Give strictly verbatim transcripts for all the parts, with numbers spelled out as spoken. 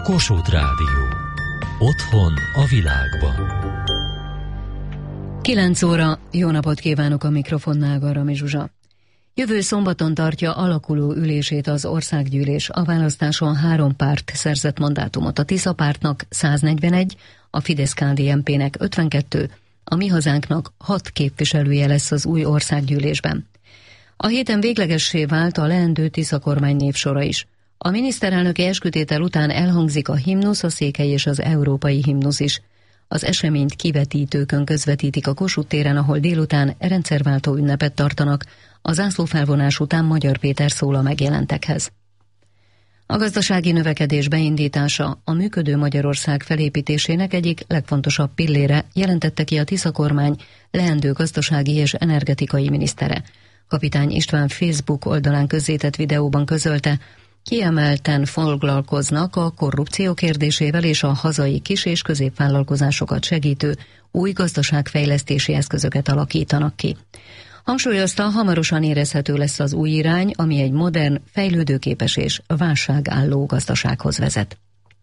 Kossuth Rádió. Otthon a világban. kilenc óra, jó napot kívánok, a mikrofonnál Garami Zsuzsa. Jövő szombaton tartja alakuló ülését az országgyűlés. A választáson három párt szerzett mandátumot. A Tisza pártnak száznegyvenegy, a Fidesz-ká dé en pének ötvenkettő, a Mi Hazánknak hat képviselője lesz az új országgyűlésben. A héten véglegessé vált a leendő Tisza kormány névsora is. A miniszterelnöki eskütétel után elhangzik a himnusz, a székely és az európai himnusz is. Az eseményt kivetítőkön közvetítik a Kossuth téren, ahol délután rendszerváltó ünnepet tartanak. A zászlófelvonás után Magyar Péter szól a megjelentekhez. A gazdasági növekedés beindítása a működő Magyarország felépítésének egyik legfontosabb pillére, jelentette ki a Tisza kormány leendő gazdasági és energetikai minisztere. Kapitány István Facebook oldalán közzétett videóban közölte, kiemelten foglalkoznak a korrupció kérdésével és a hazai kis- és középvállalkozásokat segítő új gazdaságfejlesztési eszközöket alakítanak ki. Hangsúlyozta, hamarosan érezhető lesz az új irány, ami egy modern, fejlődőképes és válságálló gazdasághoz vezet.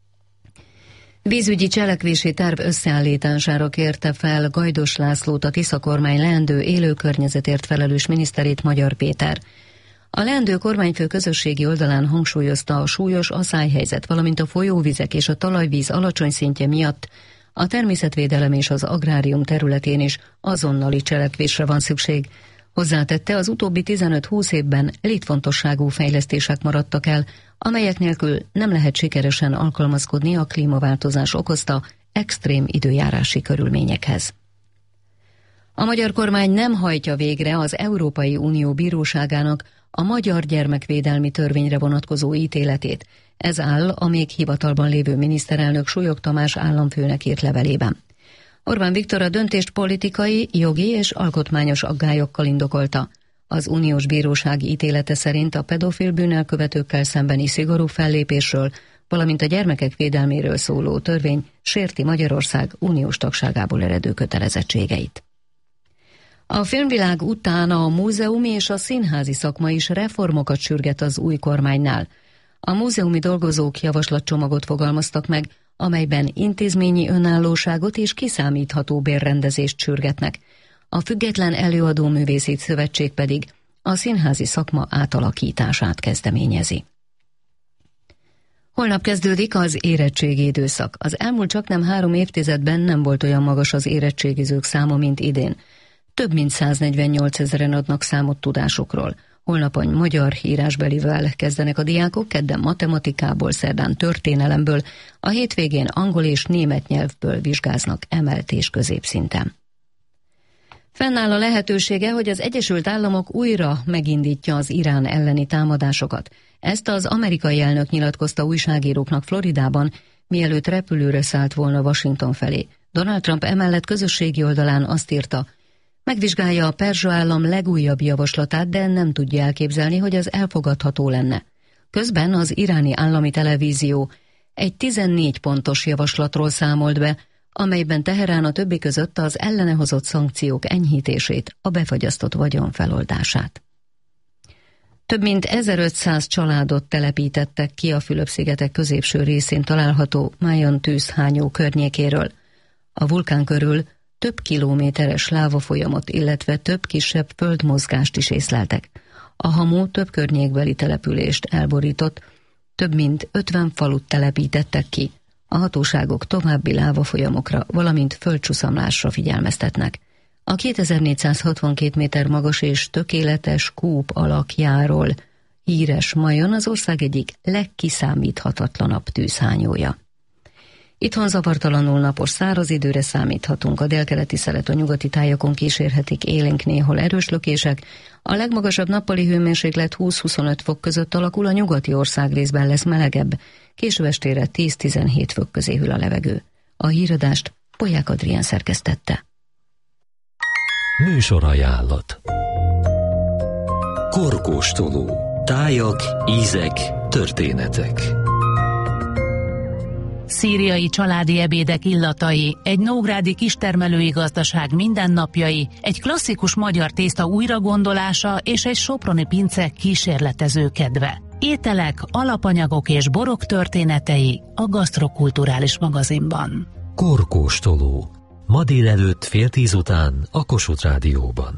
Vízügyi cselekvési terv összeállítására kérte fel Gajdos Lászlót, a Tisza kormány leendő élőkörnyezetért felelős miniszterét, Magyar Péter. A leendő kormányfő közösségi oldalán hangsúlyozta, a súlyos aszályhelyzet, valamint a folyóvizek és a talajvíz alacsony szintje miatt a természetvédelem és az agrárium területén is azonnali cselekvésre van szükség. Hozzátette, az utóbbi tizenöt-húsz évben létfontosságú fejlesztések maradtak el, amelyek nélkül nem lehet sikeresen alkalmazkodni a klímaváltozás okozta extrém időjárási körülményekhez. A magyar kormány nem hajtja végre az Európai Unió bíróságának a magyar gyermekvédelmi törvényre vonatkozó ítéletét. Ez áll a még hivatalban lévő miniszterelnök Súlyog Tamás államfőnek írt levelében. Orbán Viktor a döntést politikai, jogi és alkotmányos aggályokkal indokolta. Az uniós bíróság ítélete szerint a pedofil bűnelkövetőkkel szembeni szigorú fellépésről, valamint a gyermekek védelméről szóló törvény sérti Magyarország uniós tagságából eredő kötelezettségeit. A filmvilág után a múzeumi és a színházi szakma is reformokat sürget az új kormánynál. A múzeumi dolgozók javaslatcsomagot fogalmaztak meg, amelyben intézményi önállóságot és kiszámítható bérrendezést sürgetnek. A Független Előadó Művészeti Szövetség pedig a színházi szakma átalakítását kezdeményezi. Holnap kezdődik az érettségi időszak. Az elmúlt csaknem három évtizedben nem volt olyan magas az érettségizők száma, mint idén. Több mint száznegyvennyolc ezeren adnak számot tudásukról. Holnapon magyar írásbelivel kezdenek a diákok, kedden matematikából, szerdán történelemből, a hétvégén angol és német nyelvből vizsgáznak emelt és középszinten. Fennáll a lehetősége, hogy az Egyesült Államok újra megindítja az Irán elleni támadásokat. Ezt az amerikai elnök nyilatkozta újságíróknak Floridában, mielőtt repülőre szállt volna Washington felé. Donald Trump emellett közösségi oldalán azt írta, megvizsgálja a perzsa állam legújabb javaslatát, de nem tudja elképzelni, hogy az elfogadható lenne. Közben az iráni állami televízió egy tizennégy pontos javaslatról számolt be, amelyben Teherán a többi között az ellene hozott szankciók enyhítését, a befagyasztott vagyon feloldását. Több mint ezerötszáz családot telepítettek ki a Fülöp-szigetek középső részén található Mayon tűzhányó környékéről. A vulkán körül több kilométeres lávafolyamot, illetve több kisebb földmozgást is észleltek. A hamu több környékbeli települést elborított, több mint ötven falut telepítettek ki. A hatóságok további lávafolyamokra, valamint földcsuszamlásra figyelmeztetnek. A kétezer-négyszázhatvankét méter magas és tökéletes kúp alakjáról híres Mayon az ország egyik legkiszámíthatatlanabb tűzhányója. Itthon zavartalanul napos száraz időre számíthatunk, a délkeleti szelet a nyugati tájakon kísérhetik élénk, néhol erős lökések, a legmagasabb nappali hőmérséklet húsz-huszonöt fok között alakul, a nyugati országrészben lesz melegebb, késő estére tíz-tizenhét fok közé hűl a levegő. A híradást Polyák Adrián szerkesztette. Műsorajánlat. Korkóstoló. Tájak, ízek, történetek. Szíriai családi ebédek illatai, egy nógrádi kistermelői gazdaság mindennapjai, egy klasszikus magyar tészta újragondolása és egy soproni pince kísérletező kedve. ételek, alapanyagok és borok történetei a Gasztrokulturális magazinban. Korkóstoló. Ma délelőtt fél tíz után a Kossuth Rádióban.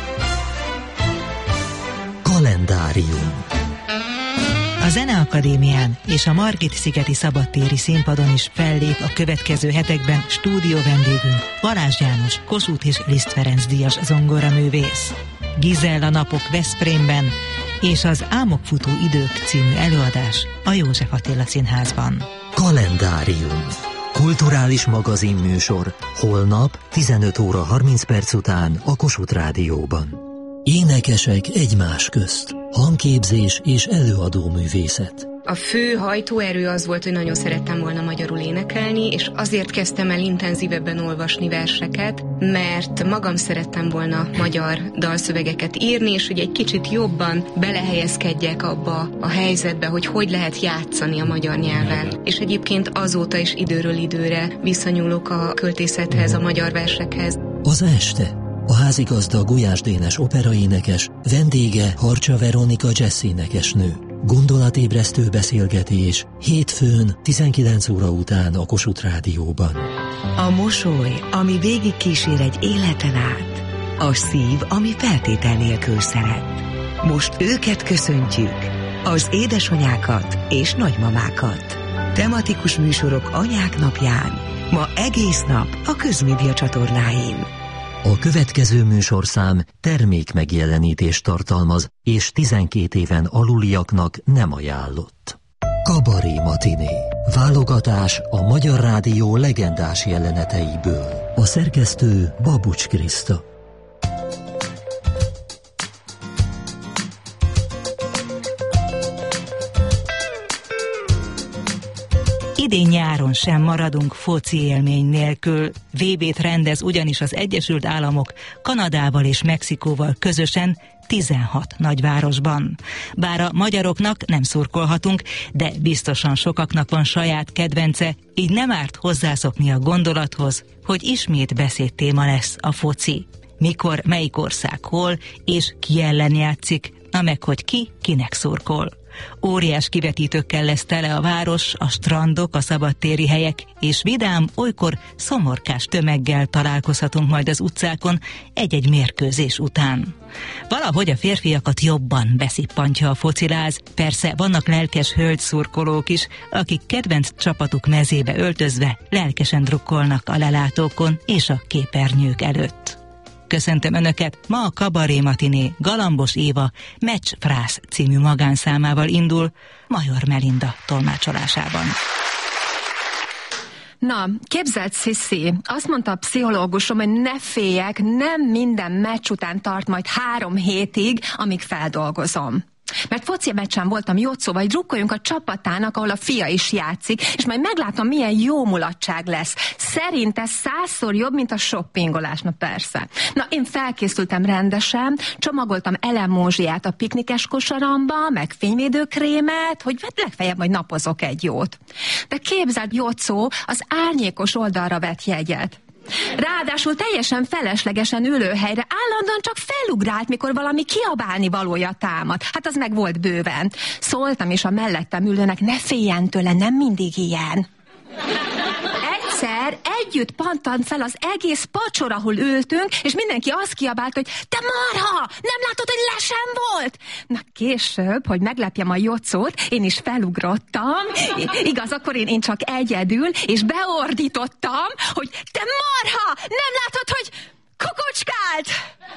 Kalendárium. A Zeneakadémián és a Margit-szigeti szabadtéri színpadon is fellép a következő hetekben stúdió vendégünk, Balázs János, Kossuth és Liszt Ferenc díjas zongoraművész. Gizella napok Veszprémben és az Álmokfutó idők című előadás a József Attila Színházban. Kalendárium. Kulturális magazinműsor holnap tizenöt óra harminc perc után a Kossuth Rádióban. Énekesek egymás közt. Hangképzés és előadó művészet. A fő hajtóerő az volt, hogy nagyon szerettem volna magyarul énekelni, és azért kezdtem el intenzívebben olvasni verseket, mert magam szerettem volna magyar dalszövegeket írni, és hogy egy kicsit jobban belehelyezkedjek abba a helyzetbe, hogy hogy lehet játszani a magyar nyelven. És egyébként azóta is időről időre visszanyúlok a költészethez, a magyar versekhez. Az este. A házigazda Gulyás Dénes operaénekes, vendége Harcsa Veronika jazzénekesnő. Gondolatébresztő beszélgetés hétfőn tizenkilenc óra után a Kossuth Rádióban. A mosoly, ami végig kísér egy életen át. A szív, ami feltétel nélkül szeret. Most őket köszöntjük, az édesanyákat és nagymamákat. Tematikus műsorok anyák napján, ma egész nap a Közmédia csatornáin. A következő műsorszám termékmegjelenítést tartalmaz, és tizenkét éven aluliaknak nem ajánlott. Kabaré matiné. Válogatás a Magyar Rádió legendás jeleneteiből. A szerkesztő Babucs Kriszta. Idén nyáron sem maradunk foci élmény nélkül. vé bét rendez ugyanis az Egyesült Államok Kanadával és Mexikóval közösen tizenhat nagyvárosban. Bár a magyaroknak nem szurkolhatunk, de biztosan sokaknak van saját kedvence, így nem árt hozzászokni a gondolathoz, hogy ismét beszédtéma lesz a foci. Mikor, melyik ország hol és ki ellen játszik, na meg hogy ki kinek szurkol. Óriás kivetítőkkel lesz tele a város, a strandok, a szabadtéri helyek, és vidám, olykor szomorkás tömeggel találkozhatunk majd az utcákon egy-egy mérkőzés után. Valahogy a férfiakat jobban beszippantja a fociláz, persze vannak lelkes hölgyszurkolók is, akik kedvenc csapatuk mezébe öltözve lelkesen drukkolnak a lelátókon és a képernyők előtt. Köszöntöm Önöket, ma a Kabaré matiné Galambos Éva Meccsfrász című magánszámával indul, Major Melinda tolmácsolásában. Na, képzeld, Sziszi, azt mondta a pszichológusom, hogy ne féljek, nem minden meccs után tart majd három hétig, amíg feldolgozom. Mert foci meccsen voltam Jocóval, hogy drukkoljunk a csapatának, ahol a fia is játszik, és majd meglátom, milyen jó mulatság lesz. Szerinte százszor jobb, mint a shoppingolás, na persze. Na, én felkészültem rendesen, csomagoltam elemózsiát a piknikes kosaramba, meg fényvédőkrémet, hogy legfeljebb majd napozok egy jót. De képzeld, Jocó az árnyékos oldalra vett jegyet. Ráadásul teljesen feleslegesen ülőhelyre állandóan csak felugrált, mikor valami kiabálni valója támad. Hát az meg volt bőven. Szóltam is a mellettem ülőnek, ne féljen tőle, nem mindig ilyen. Egyszer együtt pattant fel az egész pacsor, ahol ültünk, és mindenki azt kiabált, hogy te marha, nem látod, hogy le sem volt? Na később, hogy meglepjem a Jocót, én is felugrottam. I- igaz, akkor én, én csak egyedül, és beordítottam, hogy te marha, nem látod, hogy kukucskált!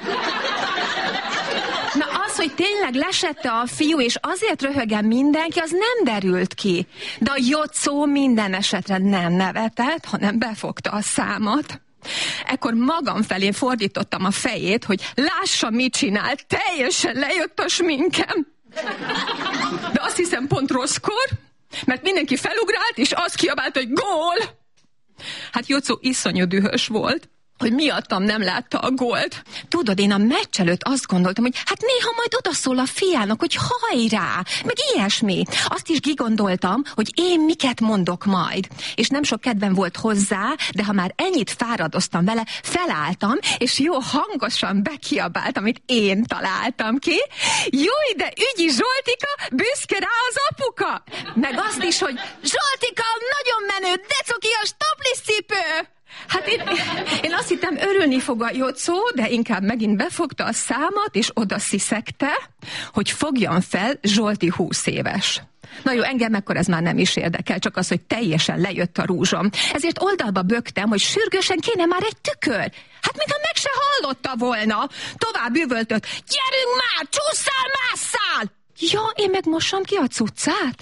Na az, hogy tényleg lesette a fiú, és azért röhögem mindenki, az nem derült ki. De a Jocó minden esetre nem nevetett, hanem befogta a számat. Ekkor magam felé fordítottam a fejét, hogy lássa, mit csinál, teljesen lejött a sminkem. De azt hiszem pont rosszkor, mert mindenki felugrált, és azt kiabált, hogy gól! Hát Jocó iszonyú dühös volt. hogy miattam nem látta a gólt. Tudod, én a meccs előtt azt gondoltam, hogy hát néha majd odaszól a fiának, hogy hajrá, meg ilyesmi. Azt is kigondoltam, hogy én miket mondok majd. És nem sok kedvem volt hozzá, de ha már ennyit fáradoztam vele, felálltam, és jó hangosan bekiabáltam, amit én találtam ki. Júj, de ügyi Zsoltika, büszke rá az apuka! Meg azt is, hogy Zsoltika, nagyon menő, decokijas topliszcipő! Hát én, én azt hittem, örülni fog a Jocó, de inkább megint befogta a számat, és oda sziszegte, hogy fogjam fel, Zsolti húsz éves. Na jó, engem ekkor ez már nem is érdekel, csak az, hogy teljesen lejött a rúzsom. Ezért oldalba böktem, hogy sürgősen kéne már egy tükör. Hát mintha meg se hallotta volna. Tovább üvöltött, gyerünk már, csúszszál, másszál! Ja, én meg mossam ki a cuccát?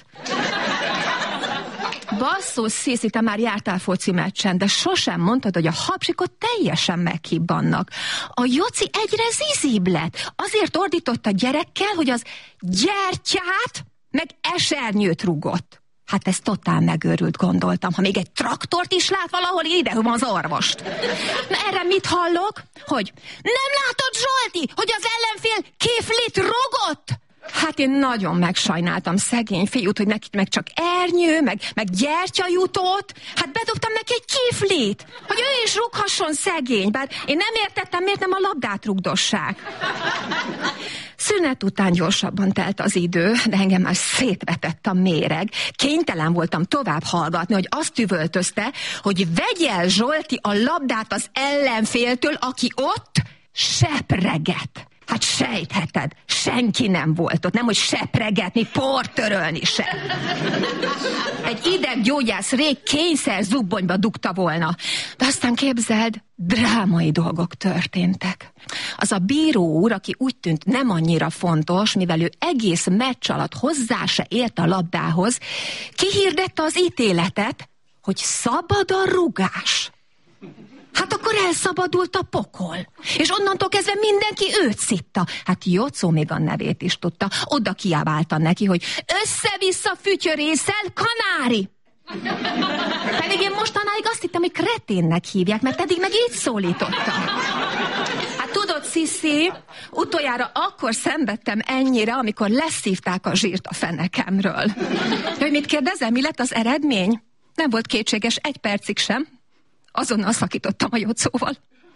Basszus, Sziszi, te már jártál foci meccsen, de sosem mondtad, hogy a hapsikot teljesen meghibbannak. A Joci egyre zizibb lett. Azért ordított a gyerekkel, hogy az gyertyát meg esernyőt rugott. Hát ez totál megőrült, gondoltam. Ha még egy traktort is lát valahol, idehúm az orvost. Na erre mit hallok? Hogy nem látod, Zsolti, hogy az ellenfél kiflit rugott? Hát én nagyon megsajnáltam szegény fiút, hogy neki meg csak ernyő, meg, meg gyertyajutót. Hát bedobtam neki egy kiflit, hogy ő is rughasson, szegény. Bár én nem értettem, miért nem a labdát rugdossák. Szünet után gyorsabban telt az idő, de engem már szétvetett a méreg. Kénytelen voltam tovább hallgatni, hogy azt üvöltözte, hogy vegye el, Zsolti, a labdát az ellenféltől, aki ott sepreget. Hát sejtheted, senki nem volt ott, nem hogy sepregetni, portörölni se. Egy ideggyógyász rég kényszer zubbonyba dugta volna. De aztán képzeld, drámai dolgok történtek. Az a bíró úr, aki úgy tűnt nem annyira fontos, mivel ő egész meccs alatt hozzá se ért a labdához, kihirdette az ítéletet, hogy szabad a rugás. Hát akkor elszabadult a pokol. És onnantól kezdve mindenki őt szitta. Hát Jocó még a nevét is tudta. Oda kiabálta neki, hogy össze-vissza fütyörészel, kanári! Pedig én mostanáig azt hittem, hogy kreténnek hívják, mert eddig meg így szólította. Hát tudod, Sziszi, utoljára akkor szenvedtem ennyire, amikor leszívták a zsírt a fenekemről. Hogy mit kérdezem, mi lett az eredmény? Nem volt kétséges egy percig sem. Azonnal szakítottam a Jocóval.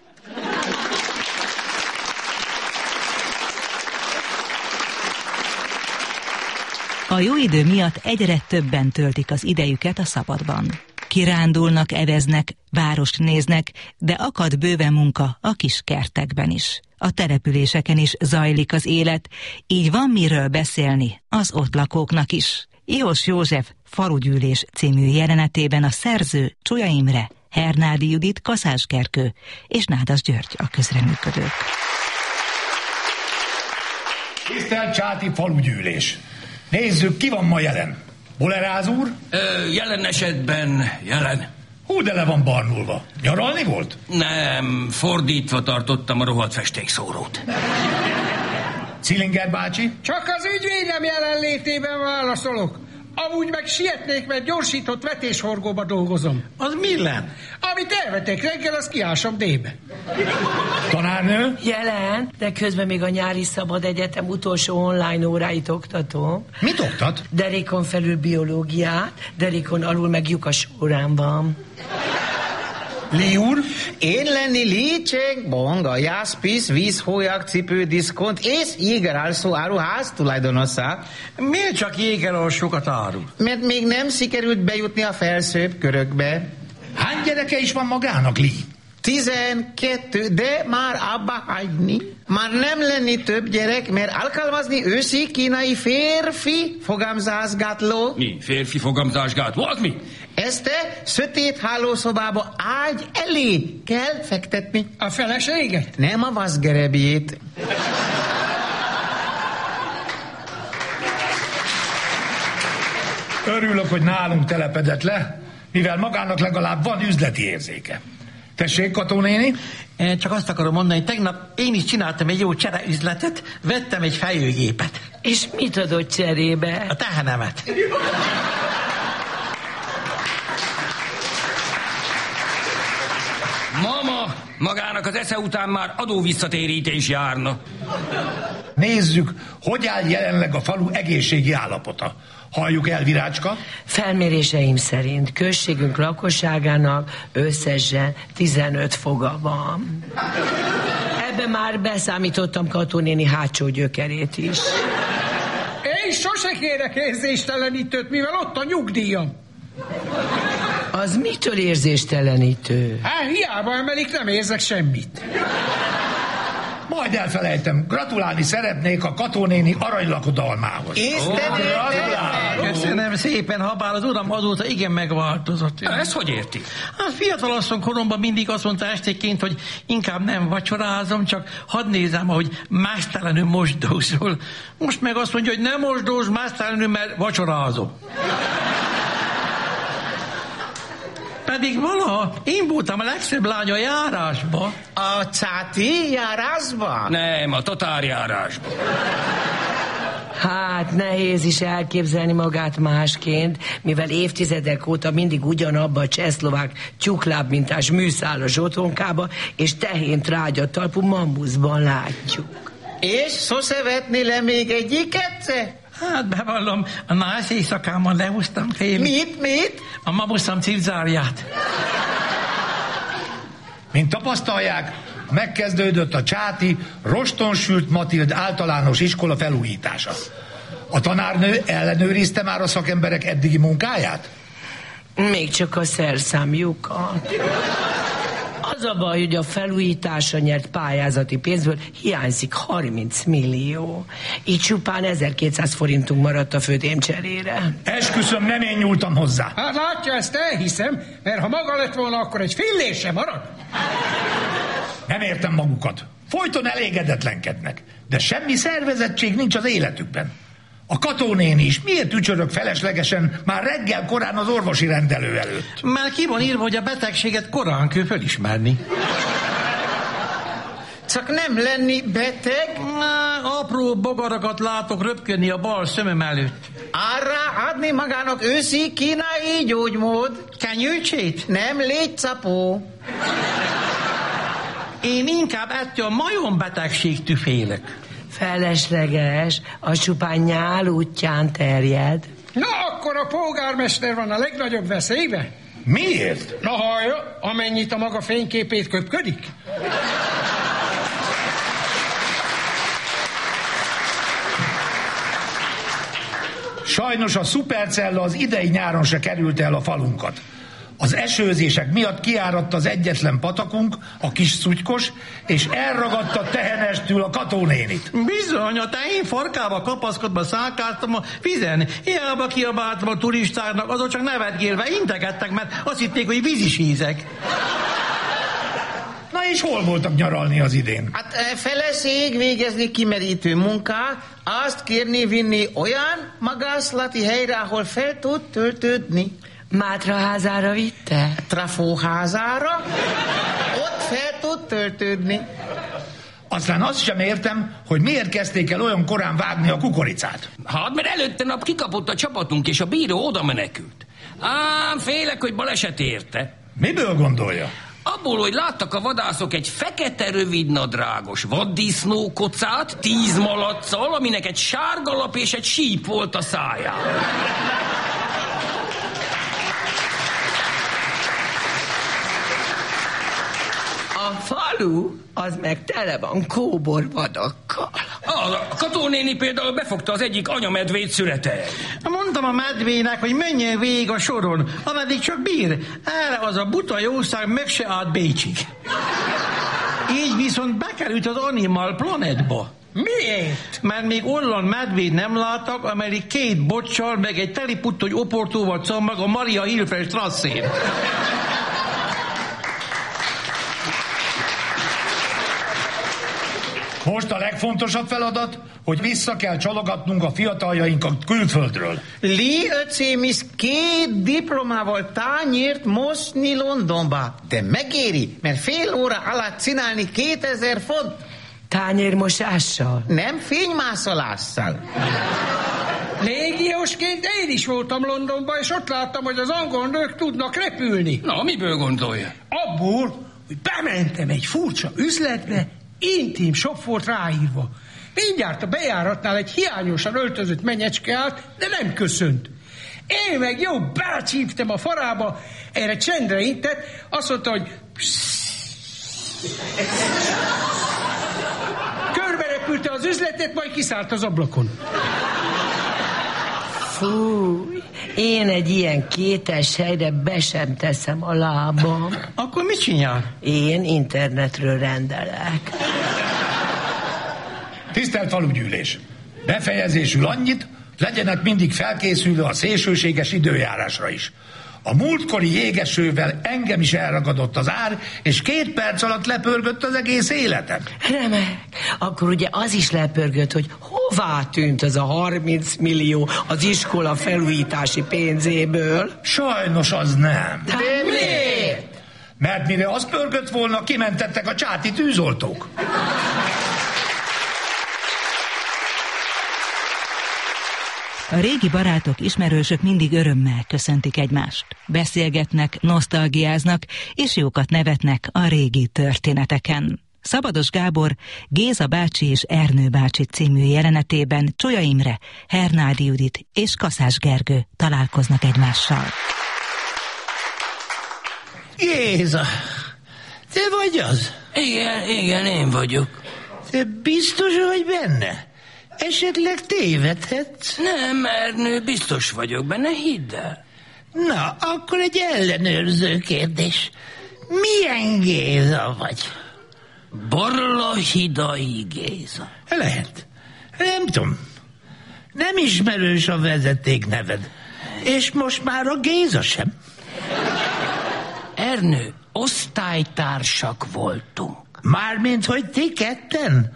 A jó idő miatt egyre többen töltik az idejüket a szabadban. Kirándulnak, eveznek, várost néznek, de akad bőven munka a kis kertekben is. A településeken is zajlik az élet, így van miről beszélni az ott lakóknak is. Ihos József Falugyűlés című jelenetében a szerző Csolya Imre, Hernádi Judit, Kaszás Gergő és Nádas György a közreműködők. Tisztelt Csáti Falugyűlés! Nézzük, ki van ma jelen. Boleráz úr? Ö, jelen esetben jelen. Hú, de le van barnulva. Nyaralni volt? Nem, fordítva tartottam a rohadt festékszórót. Cilinger bácsi? Csak az ügyvédem jelenlétében válaszolok. Amúgy meg sietnék, mert gyorsított vetéshorgóba dolgozom. Az milyen? Amit elvetek reggel, azt kiásom D-be. Tanárnő? Jelen, de közben még a nyári szabad egyetem utolsó online óráit oktatom. Mit oktat? Derékon felül biológiát, derékon alul meg lyukas órán van. Li úr? Én lenni Lícsek, Bonga, Jászpisz, vízhólyag, cipő, diszkont és jégeralszó áruház tulajdonosa. Miért csak jégeralsókat árul? Mert még nem sikerült bejutni a felsőbb körökbe. Hány gyereke is van magának, Li? Tizenkettő, de már abba hagyni. Már nem lenni több gyerek, mert alkalmazni ősi kínai férfi fogamzásgátló. Mi? Férfi fogamzásgátló? Az mi? Ezt sötét hálószobába ágy elé kell fektetni. A feleséget? Nem a vaszgerebjét. Örülök, hogy nálunk telepedett le, mivel magának legalább van üzleti érzéke. Tessék, Kató néni? Én csak azt akarom mondani, hogy tegnap én is csináltam egy jó csereüzletet, vettem egy fejőgépet. És mit adott cserébe? A tehenemet. Mama, Magának az esze után már adóvisszatérítés járna. Nézzük, hogy áll jelenleg a falu egészségi állapota. Halljuk el, Virácska? Felméréseim szerint községünk lakosságának összesen tizenöt foga van. Ebbe már beszámítottam Kató néni hátsó gyökerét is. Én sose kérek érzéstelenítőt, mivel ott a nyugdíjam. Az mitől érzéstelenítő? Hát hiába emelik, nem érzek semmit. Majd elfelejtem, gratulálni szeretnék a Kató néni aranylakodalmához. Köszönöm szépen, habár az uram azóta igen megváltozott. Ezt hogy érti? Hát fiatalasszony koromban mindig azt mondta estéként, hogy inkább nem vacsorázom, csak hadd nézem, ahogy mástelenül mosdózol. Most meg azt mondja, hogy nem mosdóz mástelenül, mert vacsorázom. Pedig valaha én voltam a legszebb lány a járásba. A cáti járásba? Nem, a tatárjárásba. Hát nehéz is elképzelni magát másként, mivel évtizedek óta mindig ugyanabba a csehszlovák tyúklábmintás műszál a zsotonkába, és tehén trágya talpú mambuszban látjuk. És sose vetni le még egyiket? Hát bevallom, a nász éjszakámmal lehúztam kémi. Mit, mit? A mamuszam cipzárját. Mint tapasztalják, megkezdődött a csáti Rostonsült Matild általános iskola felújítása. A tanárnő ellenőrizte már a szakemberek eddigi munkáját? Még csak a szerszámjukat. Az a baj, hogy a felújításra nyert pályázati pénzből hiányzik harminc millió. Így csupán ezerkétszáz forintunk maradt a födémcserére. Esküszöm, nem én nyúltam hozzá. Hát látja, ezt elhiszem, mert ha maga lett volna, akkor egy fillér sem marad. Nem értem magukat. Folyton elégedetlenkednek, de semmi szervezettség nincs az életükben. A Kató néni is miért ücsörög feleslegesen már reggel korán az orvosi rendelő előtt? Már ki van írva, hogy a betegséget korán kell fölismerni. Csak nem lenni beteg? Na, apró bogarakat látok röpködni a bal szemem előtt. Arra adni magának őszi kínai gyógymód. Kenyőcsét? Nem, légycapó. Én inkább ettől a majombetegségtől félek. Felesleges, a csupán nyál útján terjed. Na, akkor a polgármester van a legnagyobb veszélybe? Miért? Na hallja, amennyit a maga fényképét köpködik. Sajnos a szupercella az idei nyáron se került el a falunkat. Az esőzések miatt kiáradt az egyetlen patakunk, a kis szutykos, és elragadta tehenestül a Kató nénit. Bizony, a tehén farkába kapaszkodva szákáltam a vizen. Hiába kiabáltam a turistáknak, azok csak nevetgélve integettek, mert azt hitték, hogy vízisízek. Na és hol voltak nyaralni az idén? Hát feleség végezni kimerítő munkát, azt kérni vinni olyan magászlati helyre, ahol fel tud töltődni. Mátraházára vitte? Trafóházára? Ott fel tud töltődni. Aztán azt sem értem, hogy miért kezdték el olyan korán vágni a kukoricát. Hát, mert előtte nap kikapott a csapatunk, és a bíró oda menekült. Ám félek, hogy baleset érte. Miből gondolja? Abból, hogy láttak a vadászok egy fekete rövidnadrágos vaddisznó kocát, tíz malacccal, aminek egy sárga lap és egy síp volt a száján. A falu az meg tele van kóborvadakkal. A Kató néni például befogta az egyik anyamedvét születe. Mondtam a medvének, hogy menjen végig a soron, ameddig csak bír. Erre az a buta jószág meg se állt Bécsig. Így viszont bekerült az Animal Planetba. Miért? Mert még olyan medvét nem láttak, amelyik két bocsal, meg egy teliputtogy oportóval csammag a Maria Hilfer Strasszén. Most a legfontosabb feladat, hogy vissza kell csalogatnunk a fiataljainkat külföldről. Li öcsém is két diplomával tányért mosni Londonba. De megéri, mert fél óra alatt csinálni kétezer font. Tányérmosással? Nem, fénymászolással. Légiósként én is voltam Londonban, és ott láttam, hogy az angol nők tudnak repülni. Na, miből gondolja? Abból, hogy bementem egy furcsa üzletbe, intim shop volt ráírva. Mindjárt a bejáratnál egy hiányosan öltözött menyecske állt, de nem köszönt. Én meg jó, belecsíptem a farába, erre csendre intett, azt mondta, hogy körberepülte az üzletet, majd kiszállt az ablakon. Fúj, én egy ilyen kétes helyre be sem teszem a lábam. Akkor mit csinál? Én internetről rendelek. Tisztelt falugyűlés! Befejezésül annyit, legyenek mindig felkészülve a szélsőséges időjárásra is. A múltkori jégesővel engem is elragadott az ár, és két perc alatt lepörgött az egész életem. Remek. Akkor ugye az is lepörgött, hogy hová tűnt ez a harminc millió az iskola felújítási pénzéből? Sajnos az nem. De miért? Mert mire az pörgött volna, kimentettek a csáti tűzoltók. A régi barátok, ismerősök mindig örömmel köszöntik egymást. Beszélgetnek, nosztalgiáznak, és jókat nevetnek a régi történeteken. Szabados Gábor Géza bácsi és Ernő bácsi című jelenetében Csolya Imre, Hernádi Judit és Kaszás Gergő találkoznak egymással. Géza, te vagy az? Igen, igen, én vagyok. Te biztos vagy benne? Esetleg tévedhetsz? Nem, Ernő, biztos vagyok benne, hidd el. Na, akkor egy ellenőrző kérdés. Milyen Géza vagy? Barlahidai Géza. Lehet. Nem tudom. Nem ismerős a vezeték neved. És most már a Géza sem. Ernő, osztálytársak voltunk. Mármint, hogy ti ketten?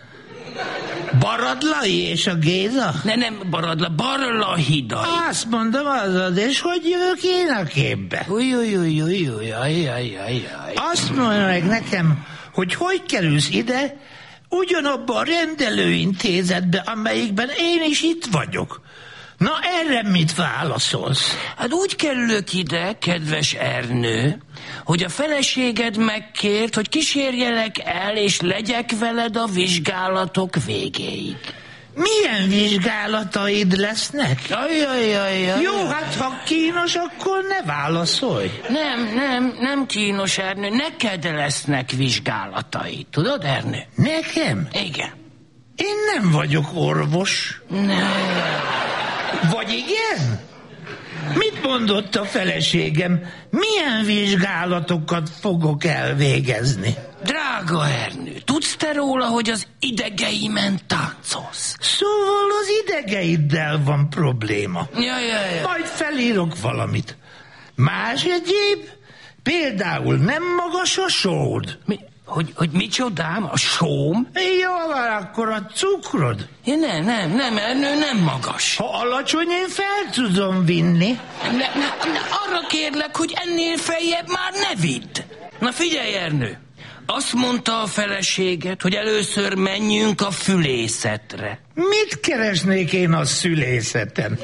Baradlai és a Géza? Ne, nem Baradla, Barlahidai. Azt mondom, azaz, és hogy jövök én a képbe? Uj, uj, uj, uj, uj, aj, aj, aj, aj. Azt mondja meg nekem, hogy hogy kerülsz ide, ugyanabba a rendelőintézetbe, amelyikben én is itt vagyok. Na, erre mit válaszolsz? Hát úgy kerülök ide, kedves Ernő, hogy a feleséged megkért, hogy kísérjelek el, és legyek veled a vizsgálatok végéig. Milyen vizsgálataid lesznek? Ajajajaj. Jó, hát ha kínos, akkor ne válaszolj. Nem, nem, nem kínos, Ernő, neked lesznek vizsgálatai. Tudod, Ernő? Nekem? Igen. Én nem vagyok orvos. Nem. Vagy igen? Mit mondott a feleségem? Milyen vizsgálatokat fogok elvégezni? Drága Ernő, tudsz te róla, hogy az idegeimen táncolsz? Szóval az idegeiddel van probléma. Ja, ja, ja. Majd felírok valamit. Más egyéb? Például nem magas a sód. Mi? Hogy, hogy micsodám? A sóm? Jó, van, akkor a cukrod. Ja, nem, nem, nem, Ernő, nem magas. Ha alacsony, én fel tudom vinni. Ne, ne, ne, arra kérlek, hogy ennél feljebb már ne vidd. Na figyelj, Ernő, azt mondta a feleséget, hogy először menjünk a fülészetre. Mit keresnék én a szülészeten?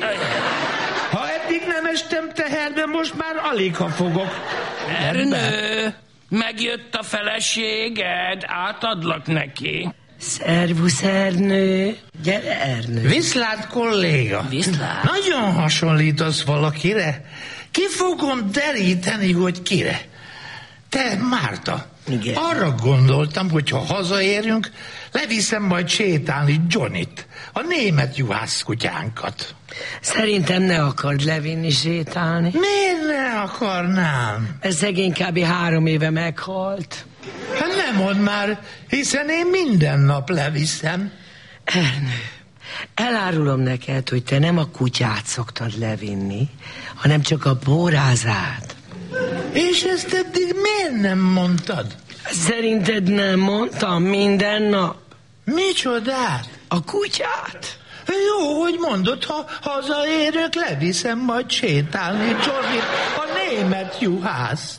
Ha eddig nem estem teherbe, most már alig ha fogok. Ernő, megjött a feleséged, átadlak neki. Szervusz, Ernő. Gyere, Ernő. Viszlát, kolléga. Viszlát. Nagyon hasonlítasz valakire. Ki fogom deríteni, hogy kire? Te, Márta. Igen. Arra gondoltam, hogy ha hazaérünk, leviszem majd sétálni Johnnyt, a német juhászkutyánkat. Szerintem ne akard levinni sétálni. Miért ne akarnám? Ez szegény kb. három éve meghalt. Hát nem mondd már, hiszen én minden nap leviszem. Ernő, elárulom neked, hogy te nem a kutyát szoktad levinni, hanem csak a bórázát. És ezt eddig miért nem mondtad? Szerinted nem mondtam minden nap? Micsodát? A kutyát. Jó, hogy mondod, ha hazaérök, leviszem majd sétálni Johnnyt, a német juhászt.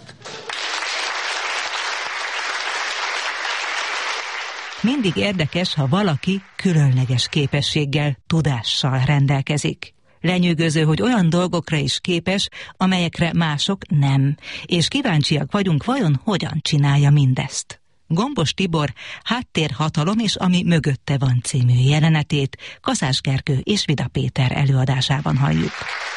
Mindig érdekes, ha valaki különleges képességgel, tudással rendelkezik. Lenyűgöző, hogy olyan dolgokra is képes, amelyekre mások nem, és kíváncsiak vagyunk, vajon hogyan csinálja mindezt. Gombos Tibor Háttérhatalom és ami mögötte van című jelenetét Kaszás Gergő és Vida Péter előadásában halljuk.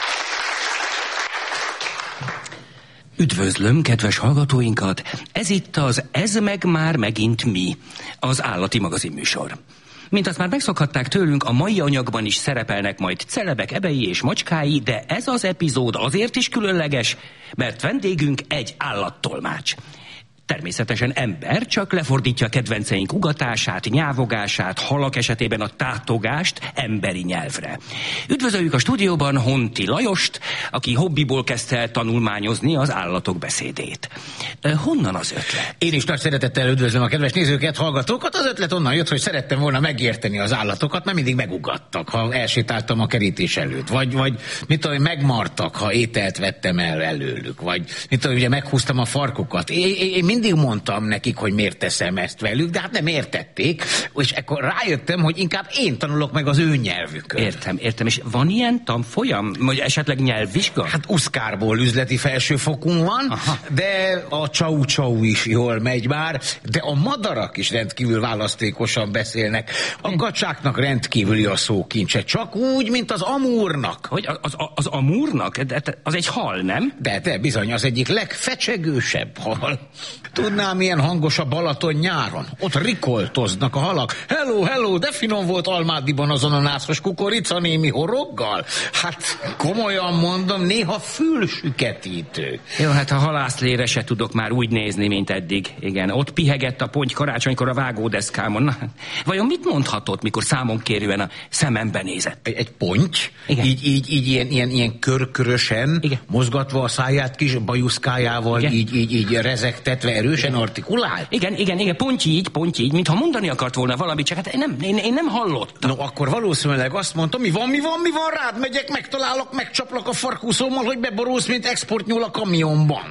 Üdvözlöm, kedves hallgatóinkat! Ez itt az Ez meg már megint mi, az állati magazinműsor. Mint azt már megszokhatták tőlünk, a mai anyagban is szerepelnek majd celebek ebei és macskái, de ez az epizód azért is különleges, mert vendégünk egy állattolmács. Természetesen ember, csak lefordítja kedvenceink ugatását, nyávogását, halak esetében a tátogást emberi nyelvre. Üdvözöljük a stúdióban Honti Lajost, aki hobbiból kezdte el tanulmányozni az állatok beszédét. Honnan az ötlet? Én is nagy szeretettel üdvözlöm a kedves nézőket, hallgatókat. Az ötlet onnan jött, hogy szerettem volna megérteni az állatokat, mert mindig megugattak, ha elsétáltam a kerítés előtt. Vagy, vagy mit tudom, megmartak, ha ételt vettem el előlük. Vagy mit tudom, ugye meghúztam a farkukat. Én, én mindig mondtam nekik, hogy miért teszem ezt velük, de hát nem értették, és akkor rájöttem, hogy inkább én tanulok meg az ő nyelvükön. Értem, értem, és van ilyen tanfolyam? Vagy esetleg nyelvvizsga? Hát Uszkárból üzleti felsőfokunk van, aha, de a csau-csau is jól megy már, de a madarak is rendkívül választékosan beszélnek. A gacsáknak rendkívüli a szókincse, csak úgy, mint az amúrnak. Hogy az, az, az amúrnak? De, az egy hal, nem? De, de bizony, az egyik legfecsegősebb hal. Tudnám, milyen hangos a Balaton nyáron. Ott rikoltoznak a halak. Hello, hello, de finom volt Almádiban az ananászos kukorica némi horoggal. Hát komolyan mondom, néha fülsüketítő. Jó, hát a halászlére se tudok már úgy nézni, mint eddig. Igen, ott pihegett a ponty karácsonykor a vágódeszkámon. Na, vajon mit mondhatott, mikor számon kérően a szemembe nézett? Egy, egy ponty? Igen. Így, így, így ilyen, ilyen, ilyen körkörösen, igen, mozgatva a száját kis bajuszkájával, igen, így, így, így rezegtetve, erősen artikulált? Igen, igen, igen, ponty így, ponty így, mintha mondani akart volna valamit, csak hát én nem, én, én nem hallottam. No, akkor valószínűleg azt mondta, mi van, mi van, mi van, rád megyek, megtalálok, megcsaplak a farkúszómmal, hogy beborulsz, mint exportnyúl a kamionban.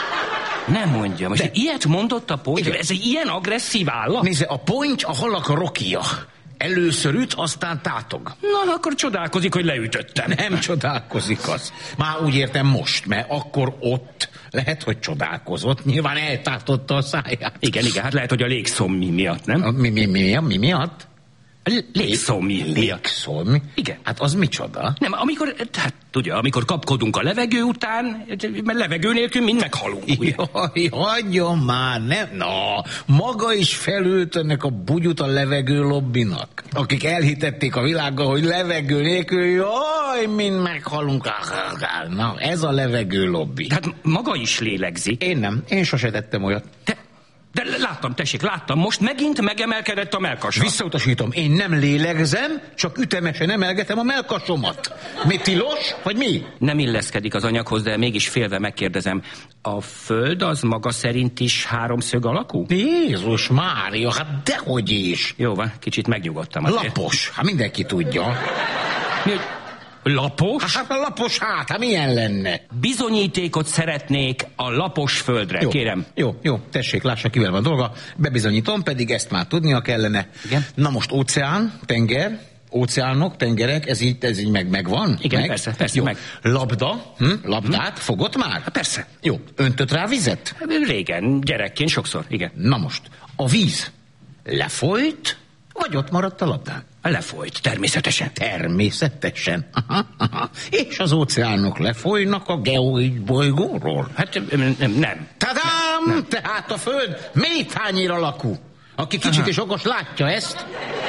Nem mondja, most de ilyet mondott a ponty? Ez egy ilyen agresszív állat? Nézze, a ponty a halak rokia. Először üt, aztán tátog. Na, akkor csodálkozik, hogy leütöttem. Nem csodálkozik az. Már úgy értem most, mert akkor ott lehet, hogy csodálkozott. Nyilván eltátotta a száját. Igen, igen, hát lehet, hogy a légszommi miatt, nem? A, mi, mi, mi, mi miatt? Légszommi. Légszommi? Igen. Hát az micsoda? Nem, amikor, hát tudja, amikor kapkodunk a levegő után, mert levegő nélkül mind meghalunk, ugye? Jaj, hagyjon már, nem? Na, maga is felült ennek a bugyut a levegő lobbinak, akik elhitették a világgal, hogy levegő nélkül, jaj, mind meghalunk. Na, ez a levegő lobby. Hát maga is lélegzik. Én nem, én sose tettem olyat. Te... De láttam, tessék, láttam, most megint megemelkedett a mellkasa. Visszautasítom, én nem lélegzem, csak ütemesen emelgetem a mellkasomat. Mi tilos, vagy mi? Nem illeszkedik az anyaghoz, de mégis félve megkérdezem. A Föld az maga szerint is háromszög alakú? Jézus Mária, hát dehogy is. Jó van, kicsit megnyugodtam azért. Lapos, hát mindenki tudja. Mi, hogy lapos? Hát a lapos hát, hát milyen lenne? Bizonyítékot szeretnék a lapos földre, jó, kérem. Jó, jó, tessék, lássa, kivel van dolga. Bebizonyítom, pedig ezt már tudnia kellene. Igen? Na most óceán, tenger, óceánok, tengerek, ez így, ez így meg, megvan? Igen, meg? persze, persze, jó. meg. Labda, hm? labdát, hm? fogott már? Hát persze. Jó, öntött rá vizet? Régen, gyerekként sokszor, igen. Na most, a víz lefolyt, vagy ott maradt a labdán? Lefolyt, természetesen. Természetesen. Aha, aha. És az óceánok lefolynak a geoid bolygóról? Hát nem. nem. Tadám! Nem. Tehát a Föld mélytányér alakú. Aki kicsit aha. és okos látja ezt.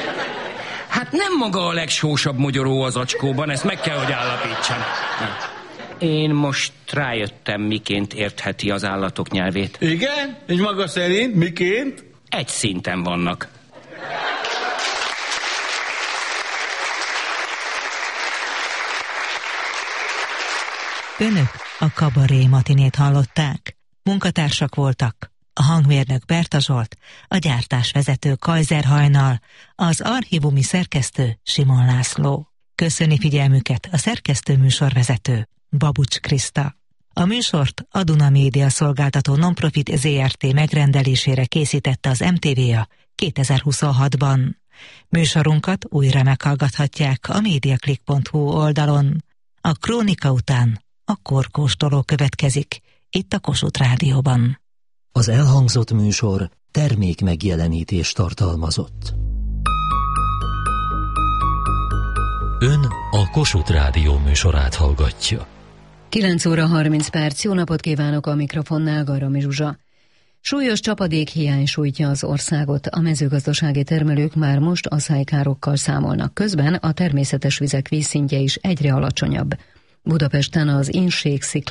Hát nem maga a legsósabb mogyoró az acskóban, ezt meg kell, hogy állapítsam. Én most rájöttem, miként értheti az állatok nyelvét. Igen? És maga szerint miként? Egy szinten vannak. Önök a Kabaré matinét hallották. Munkatársak voltak a hangmérnök Berta Zsolt, a gyártásvezető Kajzer Hajnal, az archívumi szerkesztő Simon László. Köszöni figyelmüket a szerkesztő műsorvezető Babucs Kriszta. A műsort a Duna Média Szolgáltató Nonprofit zé er té megrendelésére készítette az em té vé á kétezer-huszonhatban. Műsorunkat újra meghallgathatják a mediaclick pont hu oldalon. A krónika után a korkóstoló következik, itt a Kossuth Rádióban. Az elhangzott műsor termék megjelenítést tartalmazott. Ön a Kossuth Rádió műsorát hallgatja. kilenc óra harminc perc, jó napot kívánok, a mikrofonnál Garami Zsuzsa. Súlyos csapadékhiány sújtja az országot, a mezőgazdasági termelők már most aszálykárokkal számolnak, közben a természetes vizek vízszintje is egyre alacsonyabb. Budapesten az Inség